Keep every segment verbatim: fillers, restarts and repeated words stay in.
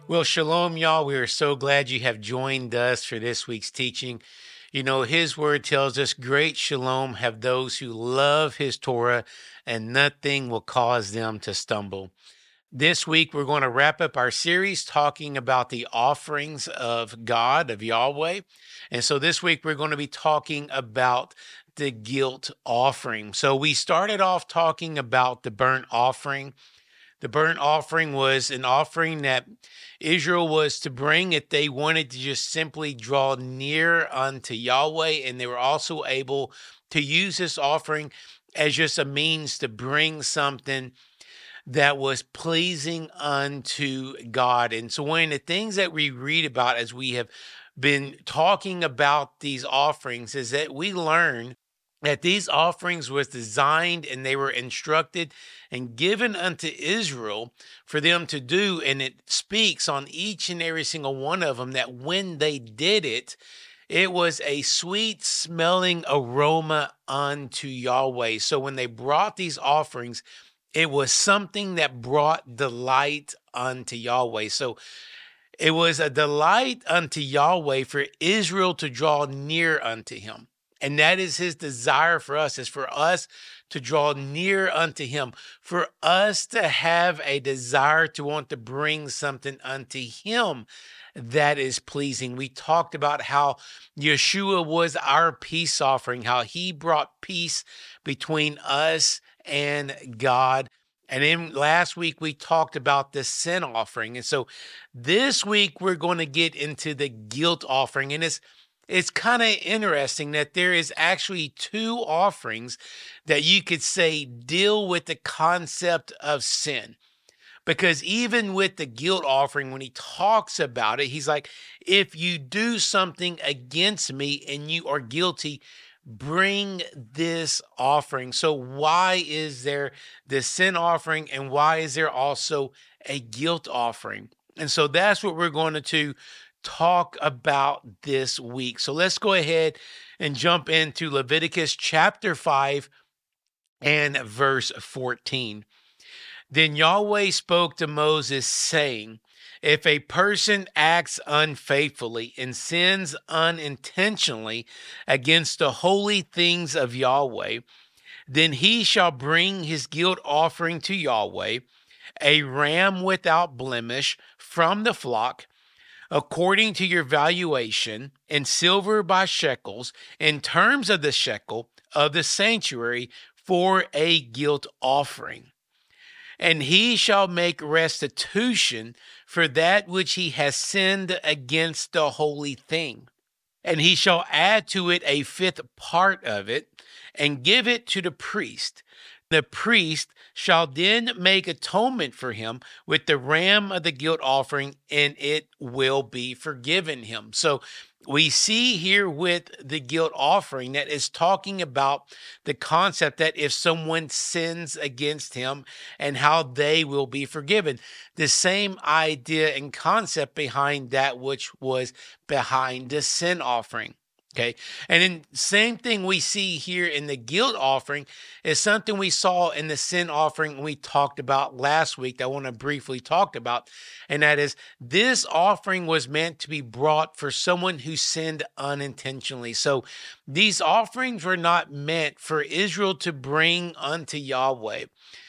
Well, shalom, y'all. We are so glad you have joined us for this week's teaching. You know, his word tells us great shalom have those who love his Torah, and nothing will cause them to stumble. This week, we're going to wrap up our series talking about the offerings of God, of Yahweh. And so this week, we're going to be talking about the guilt offering. So we started off talking about the burnt offering. The burnt offering was an offering that Israel was to bring if they wanted to just simply draw near unto Yahweh. And they were also able to use this offering as just a means to bring something that was pleasing unto God. And so one of the things that we read about as we have been talking about these offerings is that we learn that these offerings was designed and they were instructed and given unto Israel for them to do. And it speaks on each and every single one of them that when they did it, it was a sweet smelling aroma unto Yahweh. So when they brought these offerings, it was something that brought delight unto Yahweh. So it was a delight unto Yahweh for Israel to draw near unto him. And that is his desire for us, is for us to draw near unto him, for us to have a desire to want to bring something unto him that is pleasing. We talked about how Yeshua was our peace offering, how he brought peace between us and God. And then last week we talked about the sin offering. And so this week we're going to get into the guilt offering. And it's It's kind of interesting that there is actually two offerings that you could say deal with the concept of sin. Because even with the guilt offering, when he talks about it, he's like, if you do something against me and you are guilty, bring this offering. So why is there the sin offering and why is there also a guilt offering? And so that's what we're going to to talk about this week. So let's go ahead and jump into Leviticus chapter five and verse fourteen. Then Yahweh spoke to Moses, saying, if a person acts unfaithfully and sins unintentionally against the holy things of Yahweh, then he shall bring his guilt offering to Yahweh, a ram without blemish from the flock, according to your valuation, and silver by shekels, in terms of the shekel of the sanctuary, for a guilt offering. And he shall make restitution for that which he has sinned against the holy thing. And he shall add to it a fifth part of it, and give it to the priest. The priest shall then make atonement for him with the ram of the guilt offering, and it will be forgiven him. So we see here with the guilt offering that is talking about the concept that if someone sins against him and how they will be forgiven. The same idea and concept behind that which was behind the sin offering. Okay. And then same thing we see here in the guilt offering is something we saw in the sin offering we talked about last week that I want to briefly talk about. And that is this offering was meant to be brought for someone who sinned unintentionally. So these offerings were not meant for Israel to bring unto Yahweh.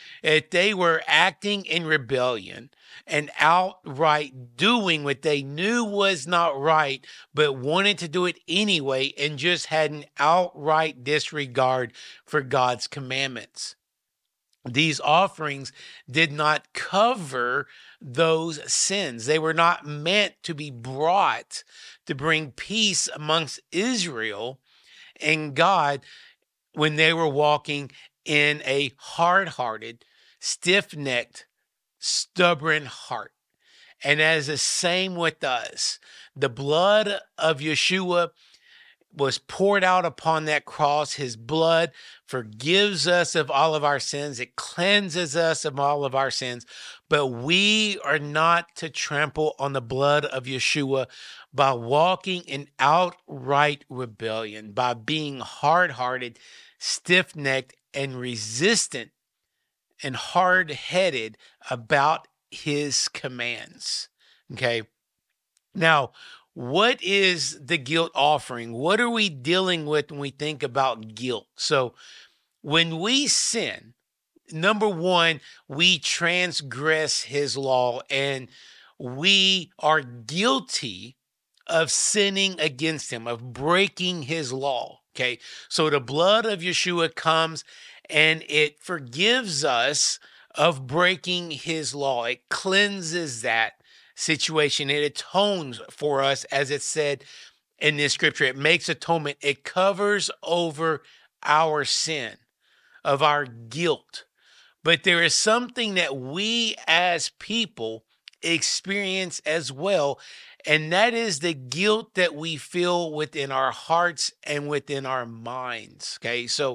If they were acting in rebellion and outright doing what they knew was not right, but wanted to do it anyway and just had an outright disregard for God's commandments. These offerings did not cover those sins. They were not meant to be brought to bring peace amongst Israel and God when they were walking in a hard-hearted, stiff-necked, stubborn heart. And as the same with us, the blood of Yeshua was poured out upon that cross. His blood forgives us of all of our sins. It cleanses us of all of our sins. But we are not to trample on the blood of Yeshua by walking in outright rebellion, by being hard-hearted, stiff-necked, and resistant and hard-headed about his commands. Okay. Now, what is the guilt offering? What are we dealing with when we think about guilt? So, when we sin, number one, we transgress his law and we are guilty of sinning against him, of breaking his law. Okay. So the blood of Yeshua comes and it forgives us of breaking his law. It cleanses that situation. It atones for us, as it said in this scripture. It makes atonement. It covers over our sin, of our guilt. But there is something that we as people experience as well, and that is the guilt that we feel within our hearts and within our minds. Okay, so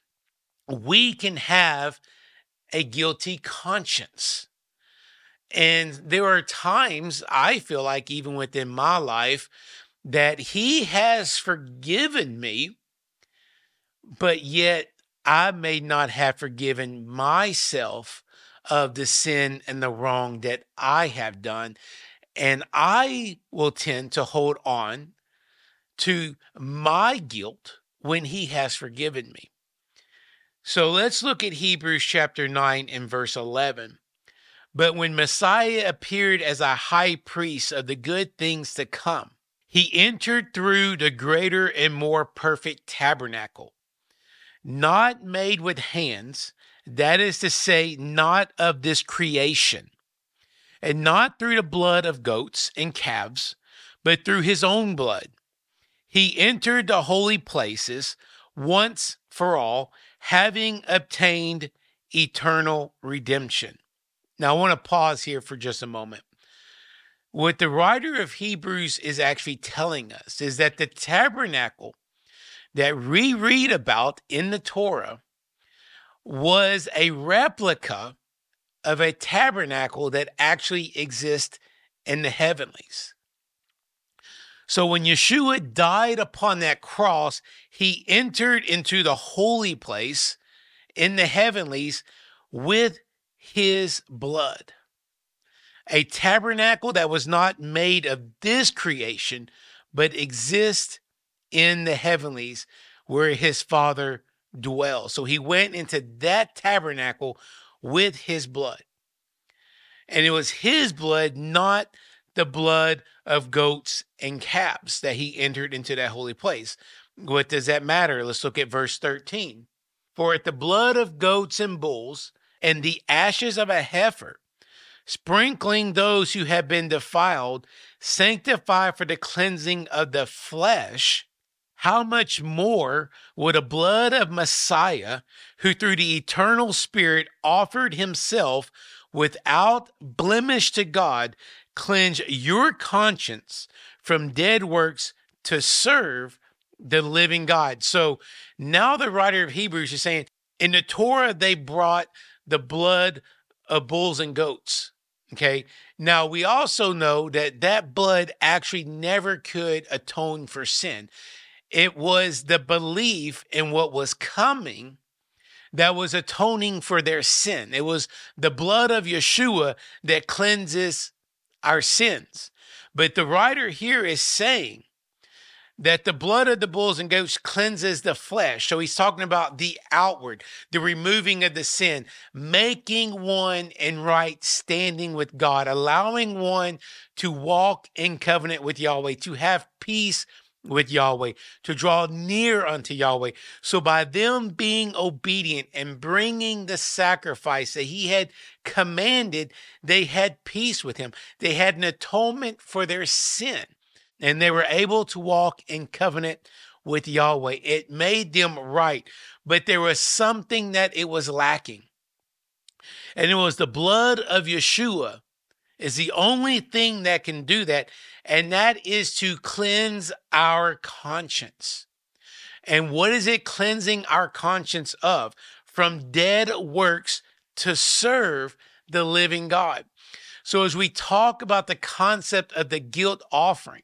we can have a guilty conscience. And there are times I feel like, even within my life, that he has forgiven me, but yet I may not have forgiven myself of the sin and the wrong that I have done. And I will tend to hold on to my guilt when he has forgiven me. So let's look at Hebrews chapter nine and verse eleven. But when Messiah appeared as a high priest of the good things to come, he entered through the greater and more perfect tabernacle, not made with hands, that is to say, not of this creation, and not through the blood of goats and calves, but through his own blood. He entered the holy places once for all, having obtained eternal redemption. Now, I want to pause here for just a moment. What the writer of Hebrews is actually telling us is that the tabernacle that we read about in the Torah was a replica of a tabernacle that actually exists in the heavenlies. So when Yeshua died upon that cross, he entered into the holy place in the heavenlies with his blood. A tabernacle that was not made of this creation, but exists in the heavenlies where his Father dwells. So he went into that tabernacle with his blood. And it was his blood, not the blood of goats and calves, that he entered into that holy place. What does that matter? Let's look at verse thirteen. For if the blood of goats and bulls and the ashes of a heifer, sprinkling those who have been defiled, sanctify for the cleansing of the flesh, how much more would the blood of Messiah, who through the eternal Spirit offered himself without blemish to God, cleanse your conscience from dead works to serve the living God? So now the writer of Hebrews is saying, in the Torah, they brought the blood of bulls and goats. Okay. Now we also know that that blood actually never could atone for sin. It was the belief in what was coming that was atoning for their sin. It was the blood of Yeshua that cleanses our sins. But the writer here is saying that the blood of the bulls and goats cleanses the flesh. So he's talking about the outward, the removing of the sin, making one in right standing with God, allowing one to walk in covenant with Yahweh, to have peace with Yahweh, to draw near unto Yahweh. So by them being obedient and bringing the sacrifice that he had commanded, they had peace with him. They had an atonement for their sin, and they were able to walk in covenant with Yahweh. It made them right, but there was something that it was lacking. And it was the blood of Yeshua is the only thing that can do that. And that is to cleanse our conscience. And what is it cleansing our conscience of? From dead works to serve the living God. So as we talk about the concept of the guilt offering,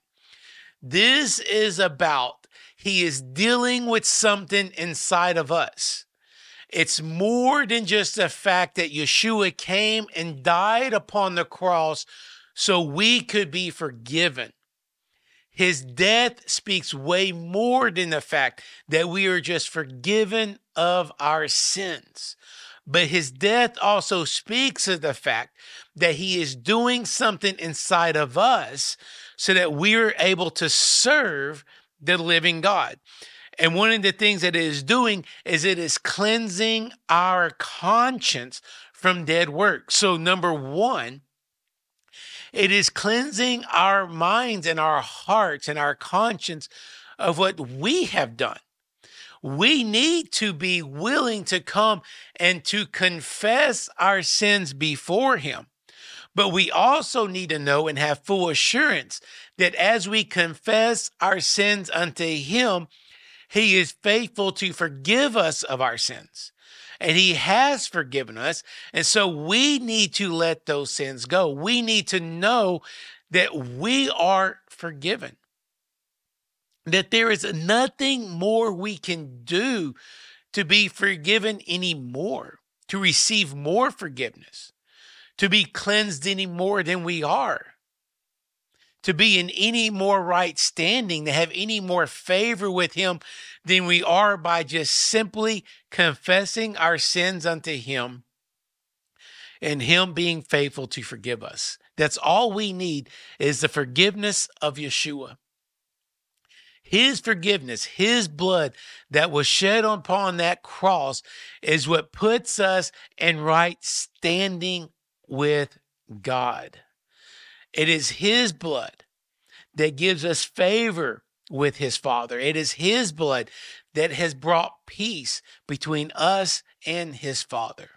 this is about, he is dealing with something inside of us. It's more than just the fact that Yeshua came and died upon the cross so we could be forgiven. His death speaks way more than the fact that we are just forgiven of our sins. But his death also speaks of the fact that he is doing something inside of us so that we are able to serve the living God. And one of the things that it is doing is it is cleansing our conscience from dead works. So number one, it is cleansing our minds and our hearts and our conscience of what we have done. We need to be willing to come and to confess our sins before him. But we also need to know and have full assurance that as we confess our sins unto him, he is faithful to forgive us of our sins. And he has forgiven us. And so we need to let those sins go. We need to know that we are forgiven. That there is nothing more we can do to be forgiven anymore, to receive more forgiveness, to be cleansed any more than we are, to be in any more right standing, to have any more favor with him than we are by just simply confessing our sins unto him and him being faithful to forgive us. That's all we need is the forgiveness of Yeshua. His forgiveness, his blood that was shed upon that cross is what puts us in right standing with God. It is his blood that gives us favor with his Father. It is his blood that has brought peace between us and his Father.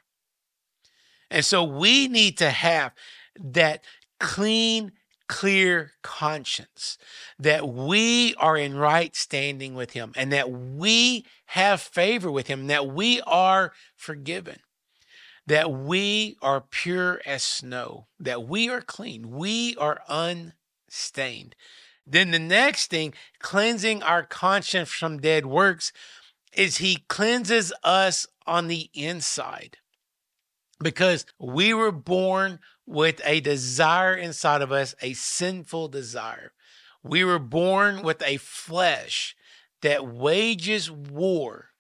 And so we need to have that clean, clear conscience that we are in right standing with him and that we have favor with him, that we are forgiven, that we are pure as snow, that we are clean, we are unstained. Then the next thing, cleansing our conscience from dead works, is he cleanses us on the inside. Because we were born with a desire inside of us, a sinful desire. We were born with a flesh that wages war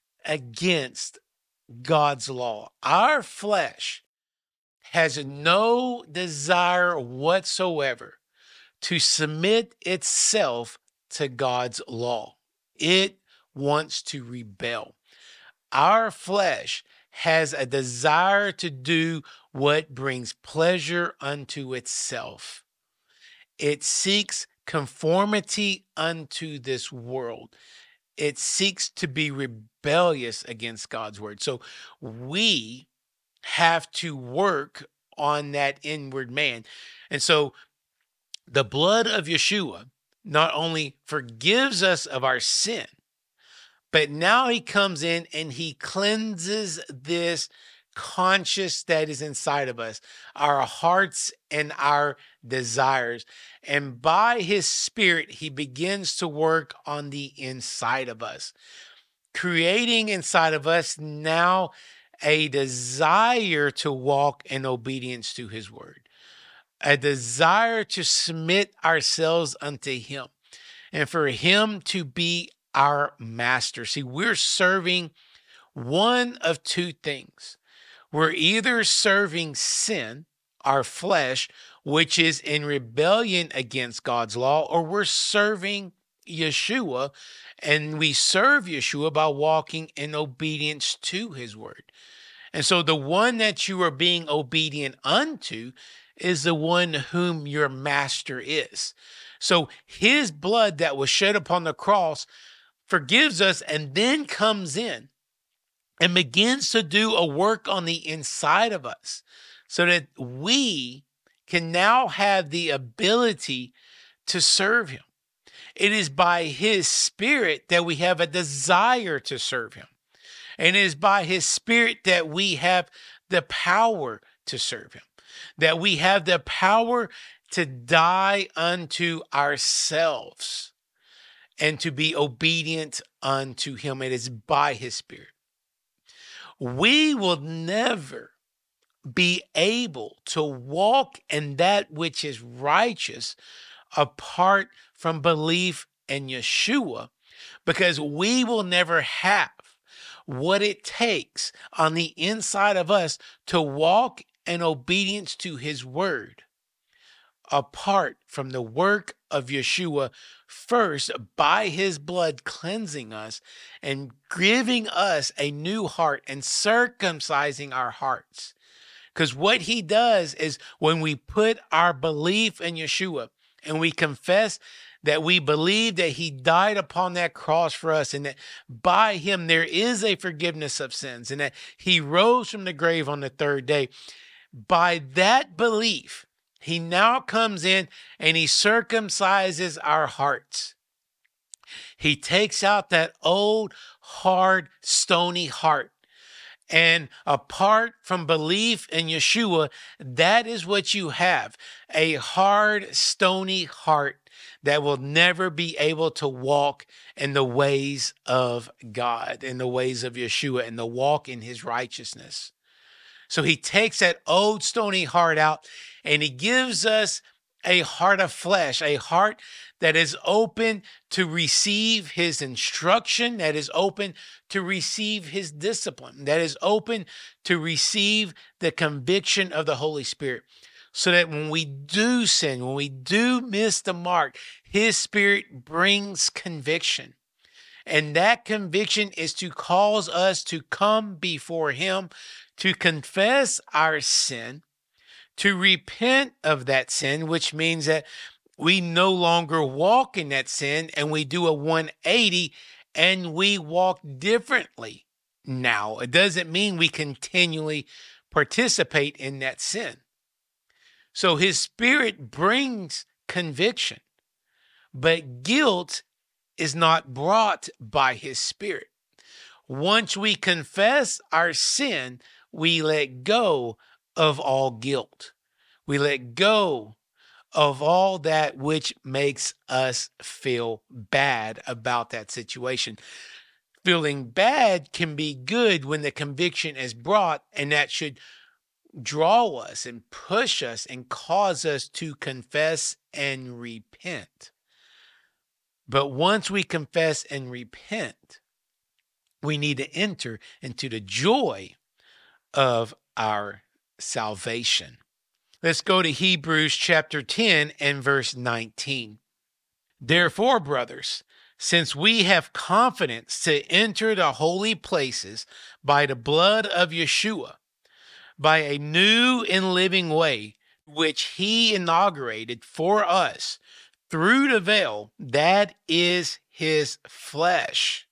against God's law. Our flesh has no desire whatsoever to submit itself to God's law. It wants to rebel. Our flesh has a desire to do what brings pleasure unto itself. It seeks conformity unto this world. It seeks to be rebellious against God's word. So we have to work on that inward man. And so the blood of Yeshua not only forgives us of our sin, but now he comes in and he cleanses this conscience that is inside of us, our hearts and our desires. And by his Spirit, he begins to work on the inside of us, creating inside of us now a desire to walk in obedience to his word, a desire to submit ourselves unto him, and for him to be our master. See, we're serving one of two things. We're either serving sin, our flesh, which is in rebellion against God's law, or we're serving Yeshua, and we serve Yeshua by walking in obedience to his word. And so the one that you are being obedient unto is the one whom your master is. So his blood that was shed upon the cross forgives us and then comes in and begins to do a work on the inside of us so that we can now have the ability to serve him. It is by his Spirit that we have a desire to serve him. And it is by his Spirit that we have the power to serve him, that we have the power to die unto ourselves and to be obedient unto him. It is by his Spirit. We will never be able to walk in that which is righteous apart from belief in Yeshua, because we will never have what it takes on the inside of us to walk in obedience to his word apart from the work of Yeshua, first by his blood cleansing us and giving us a new heart and circumcising our hearts. Because what he does is when we put our belief in Yeshua and we confess that we believe that he died upon that cross for us and that by him there is a forgiveness of sins and that he rose from the grave on the third day, by that belief, he now comes in and he circumcises our hearts. He takes out that old, hard, stony heart. And apart from belief in Yeshua, that is what you have, a hard, stony heart that will never be able to walk in the ways of God, in the ways of Yeshua, and to walk in his righteousness. So he takes that old stony heart out and he gives us a heart of flesh, a heart that is open to receive his instruction, that is open to receive his discipline, that is open to receive the conviction of the Holy Spirit. So that when we do sin, when we do miss the mark, his Spirit brings conviction. And that conviction is to cause us to come before him, to confess our sin, to repent of that sin, which means that we no longer walk in that sin and we do a one eighty and we walk differently now. It doesn't mean we continually participate in that sin. So his Spirit brings conviction, but guilt is not brought by his Spirit. Once we confess our sin, we let go of all guilt. We let go of all that which makes us feel bad about that situation. Feeling bad can be good when the conviction is brought, and that should draw us and push us and cause us to confess and repent. But once we confess and repent, we need to enter into the joy of our salvation. Let's go to Hebrews chapter ten and verse nineteen. Therefore, brothers, since we have confidence to enter the holy places by the blood of Yeshua, by a new and living way, which he inaugurated for us through the veil, that is his flesh.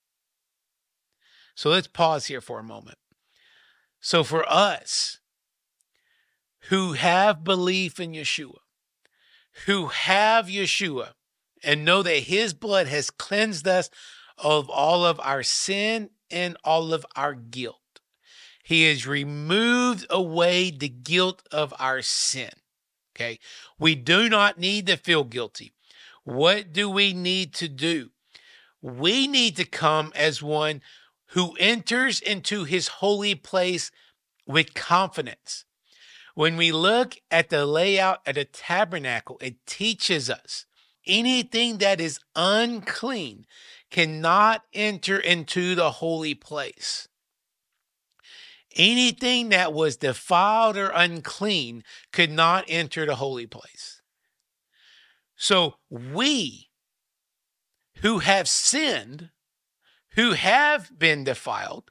So let's pause here for a moment. So for us who have belief in Yeshua, who have Yeshua, and know that his blood has cleansed us of all of our sin and all of our guilt. He has removed away the guilt of our sin. Okay. We do not need to feel guilty. What do we need to do? We need to come as one who enters into his holy place with confidence. When we look at the layout of the tabernacle, it teaches us anything that is unclean cannot enter into the holy place. Anything that was defiled or unclean could not enter the holy place. So we who have sinned, who have been defiled,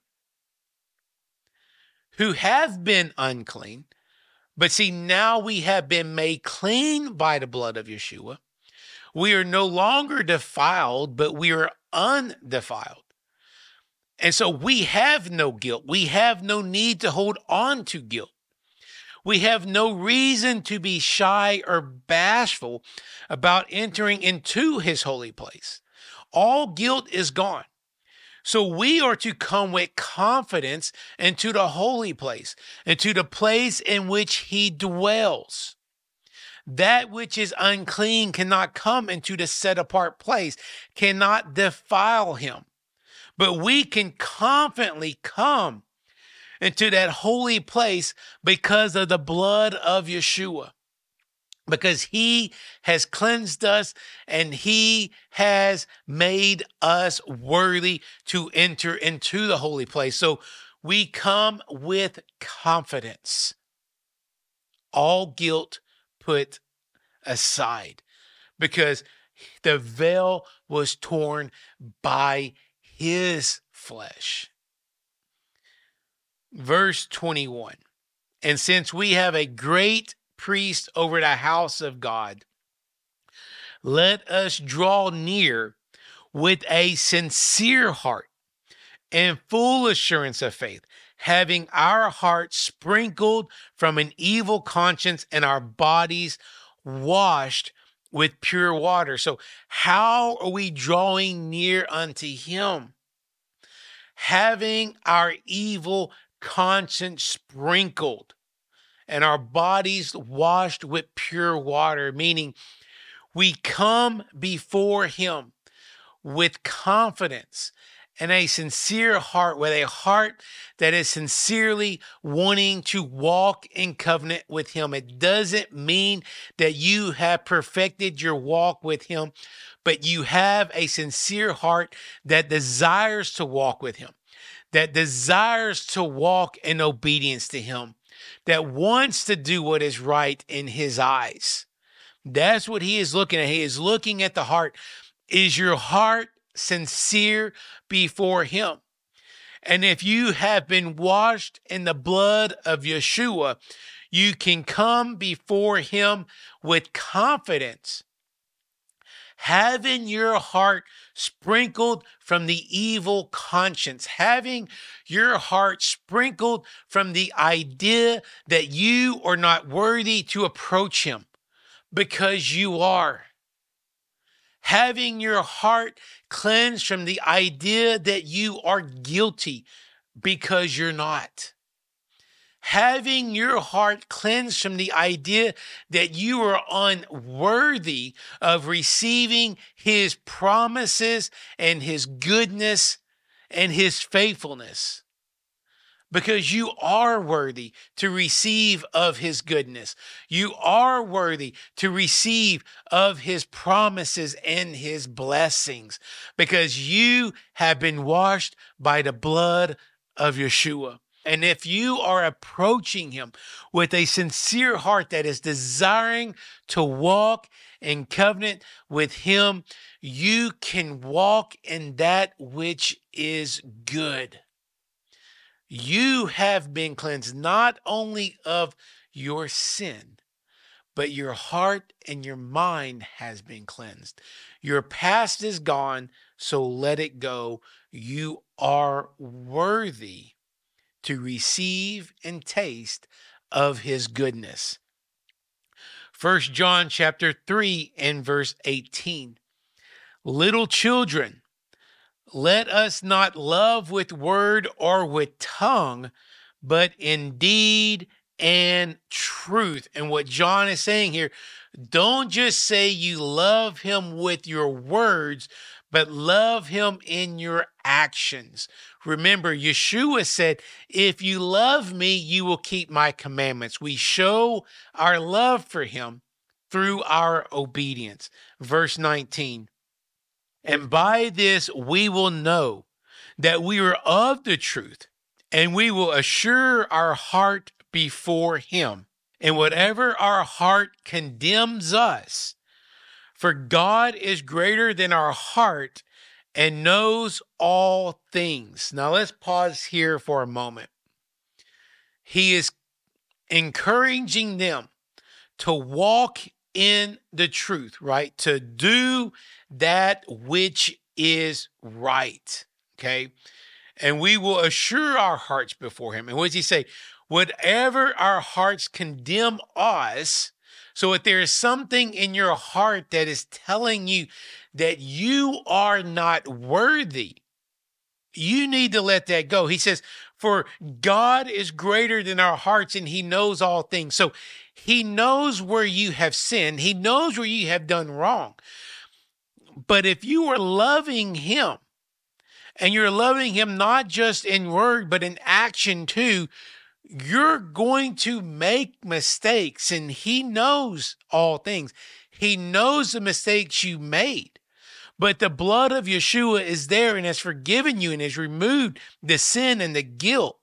who have been unclean, but see, now we have been made clean by the blood of Yeshua. We are no longer defiled, but we are undefiled. And so we have no guilt. We have no need to hold on to guilt. We have no reason to be shy or bashful about entering into his holy place. All guilt is gone. So we are to come with confidence into the holy place, into the place in which he dwells. That which is unclean cannot come into the set apart place, cannot defile him. But we can confidently come into that holy place because of the blood of Yeshua. Because he has cleansed us and he has made us worthy to enter into the holy place. So we come with confidence, all guilt put aside, because the veil was torn by his flesh. Verse twenty-one, and since we have a great priest over the house of God, let us draw near with a sincere heart and full assurance of faith, having our hearts sprinkled from an evil conscience and our bodies washed with pure water. So how are we drawing near unto him? Having our evil conscience sprinkled and our bodies washed with pure water, meaning we come before him with confidence and a sincere heart, with a heart that is sincerely wanting to walk in covenant with him. It doesn't mean that you have perfected your walk with him, but you have a sincere heart that desires to walk with him, that desires to walk in obedience to him, that wants to do what is right in his eyes. That's what he is looking at. He is looking at the heart. Is your heart sincere before him? And if you have been washed in the blood of Yeshua, you can come before him with confidence, having your heart sprinkled from the evil conscience, having your heart sprinkled from the idea that you are not worthy to approach him, because you are. Having your heart cleansed from the idea that you are guilty, because you're not. Having your heart cleansed from the idea that you are unworthy of receiving his promises and his goodness and his faithfulness, because you are worthy to receive of his goodness. You are worthy to receive of his promises and his blessings, because you have been washed by the blood of Yeshua. And if you are approaching him with a sincere heart that is desiring to walk in covenant with him, you can walk in that which is good. You have been cleansed not only of your sin, but your heart and your mind has been cleansed. Your past is gone, so let it go. You are worthy to receive and taste of his goodness. First John chapter three and verse eighteen. Little children, let us not love with word or with tongue, but in deed and truth. And what John is saying here, don't just say you love him with your words, but love him in your actions. Remember, Yeshua said, if you love me, you will keep my commandments. We show our love for him through our obedience. Verse nineteen, and by this we will know that we are of the truth, and we will assure our heart before him. And whatever our heart condemns us, for God is greater than our heart and knows all things. Now let's pause here for a moment. He is encouraging them to walk in the truth, right? To do that which is right, okay? And we will assure our hearts before him. And what does he say? Whatever our hearts condemn us, so if there is something in your heart that is telling you that you are not worthy, you need to let that go. He says, for God is greater than our hearts and he knows all things. So he knows where you have sinned. He knows where you have done wrong. But if you are loving him and you're loving him not just in word, but in action too, you're going to make mistakes, and he knows all things. He knows the mistakes you made, but the blood of Yeshua is there and has forgiven you and has removed the sin and the guilt.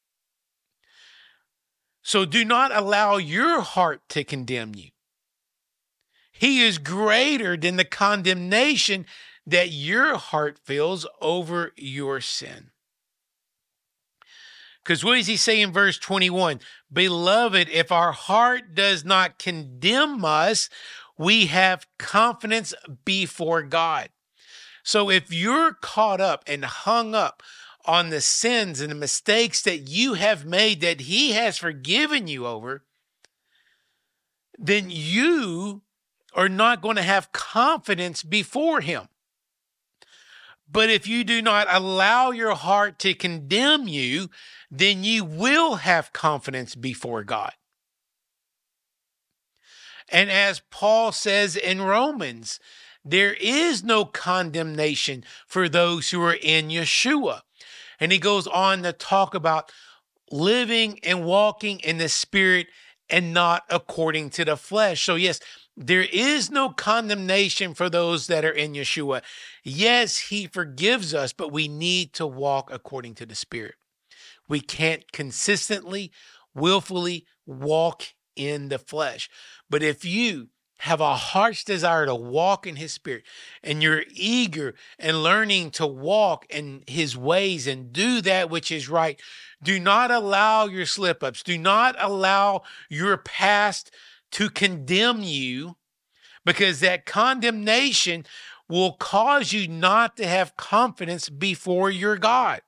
So do not allow your heart to condemn you. He is greater than the condemnation that your heart feels over your sin. Because what does he say in verse twenty-one? Beloved, if our heart does not condemn us, we have confidence before God. So if you're caught up and hung up on the sins and the mistakes that you have made that he has forgiven you over, then you are not going to have confidence before him. But if you do not allow your heart to condemn you, then you will have confidence before God. And as Paul says in Romans, there is no condemnation for those who are in Yeshua. And he goes on to talk about living and walking in the Spirit and not according to the flesh. So yes, there is no condemnation for those that are in Yeshua. Yes, he forgives us, but we need to walk according to the Spirit. We can't consistently, willfully walk in the flesh. But if you have a heart's desire to walk in his Spirit, and you're eager and learning to walk in his ways and do that which is right, do not allow your slip-ups, do not allow your past to condemn you, because that condemnation will cause you not to have confidence before your God.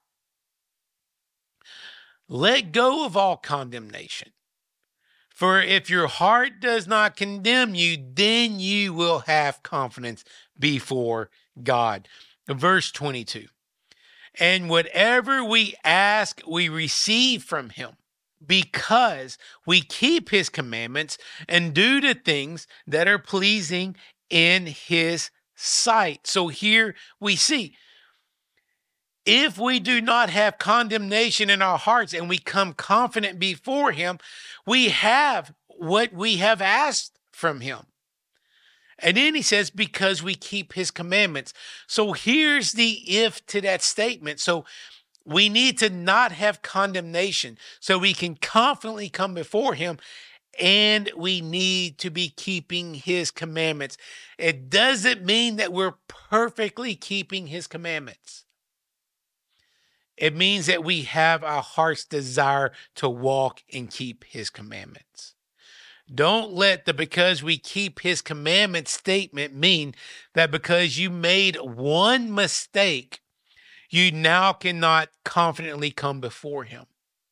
Let go of all condemnation. For if your heart does not condemn you, then you will have confidence before God. Verse twenty-two. And whatever we ask, we receive from him, because we keep his commandments and do the things that are pleasing in his sight. So here we see, if we do not have condemnation in our hearts and we come confident before him, we have what we have asked from him. And then he says, because we keep his commandments. So here's the if to that statement. So we need to not have condemnation so we can confidently come before him, and we need to be keeping his commandments. It doesn't mean that we're perfectly keeping his commandments. It means that we have our heart's desire to walk and keep his commandments. Don't let the because we keep his commandments statement mean that because you made one mistake, you now cannot confidently come before him.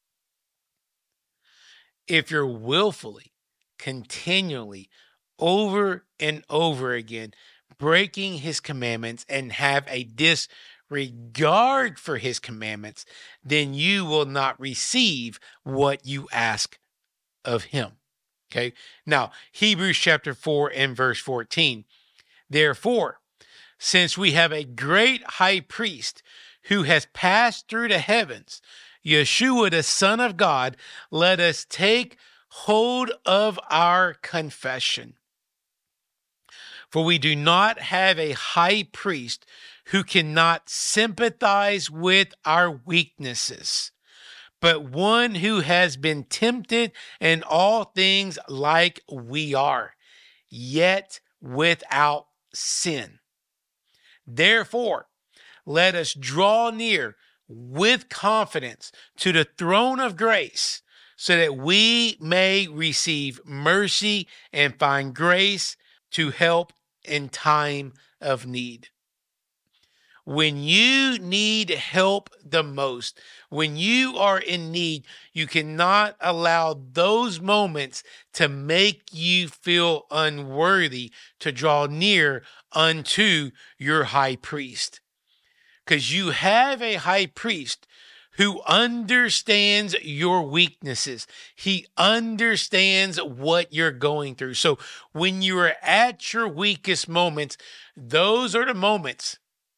If you're willfully, continually, over and over again, breaking his commandments and have a disregard for his commandments, then you will not receive what you ask of him. Okay. Now, Hebrews chapter four and verse fourteen. Therefore, since we have a great high priest who has passed through the heavens, Yeshua, the Son of God, let us take hold of our confession. For we do not have a high priest who cannot sympathize with our weaknesses, but one who has been tempted in all things like we are, yet without sin. Therefore, let us draw near with confidence to the throne of grace, so that we may receive mercy and find grace to help in time of need. When you need help the most, when you are in need, you cannot allow those moments to make you feel unworthy to draw near unto your high priest. Because you have a high priest who understands your weaknesses. He understands what you're going through. So when you are at your weakest moments, those are the moments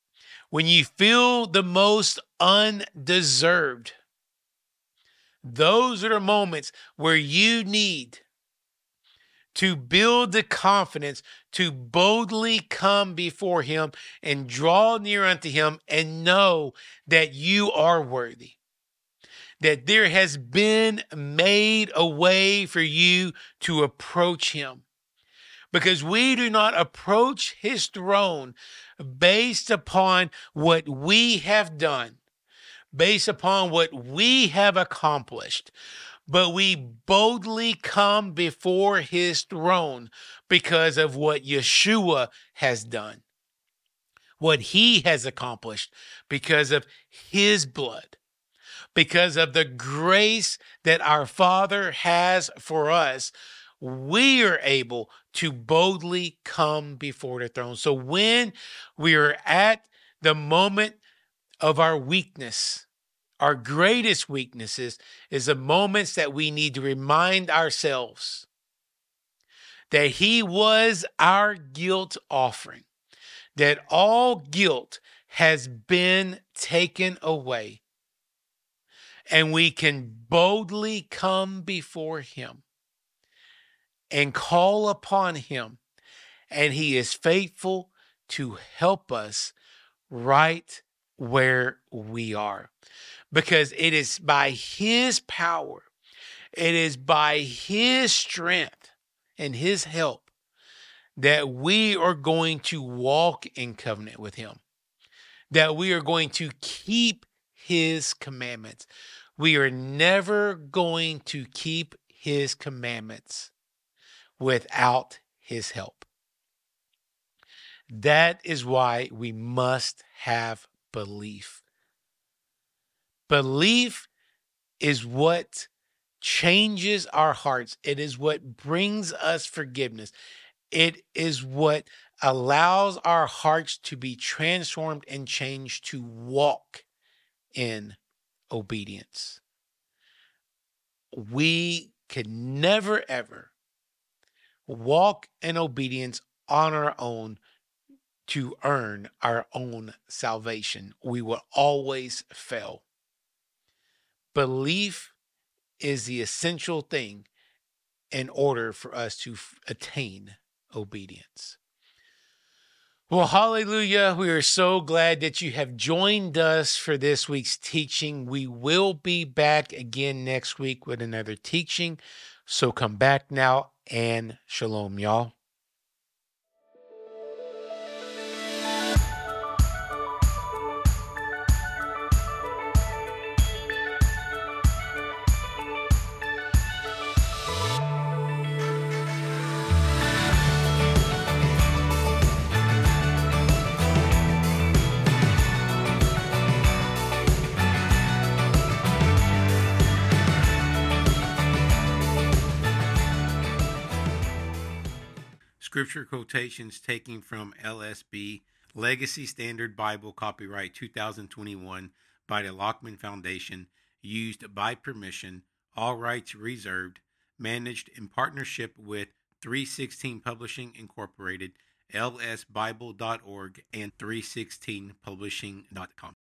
when you feel the most undeserved, those are the moments where you need to build the confidence to boldly come before him and draw near unto him and know that you are worthy, that there has been made a way for you to approach him. Because we do not approach his throne based upon what we have done, based upon what we have accomplished, but we boldly come before his throne because of what Yeshua has done, what he has accomplished, because of his blood, because of the grace that our Father has for us. We are able to boldly come before the throne. So when we are at the moment of our weakness, our greatest weaknesses is the moments that we need to remind ourselves that he was our guilt offering, that all guilt has been taken away, and we can boldly come before him and call upon him, and he is faithful to help us right where we are. Because it is by his power, it is by his strength and his help that we are going to walk in covenant with him, that we are going to keep his commandments. We are never going to keep his commandments without his help. That is why we must have belief. Belief is what changes our hearts. It is what brings us forgiveness. It is what allows our hearts to be transformed and changed to walk in obedience. We can never, ever walk in obedience on our own to earn our own salvation. We will always fail. Belief is the essential thing in order for us to f- attain obedience. Well, hallelujah. We are so glad that you have joined us for this week's teaching. We will be back again next week with another teaching. So come back now, and shalom, y'all. Scripture quotations taken from L S B, Legacy Standard Bible, copyright two thousand twenty-one by the Lockman Foundation, used by permission, all rights reserved, managed in partnership with three sixteen Publishing Incorporated, L S Bible dot org, and three sixteen publishing dot com.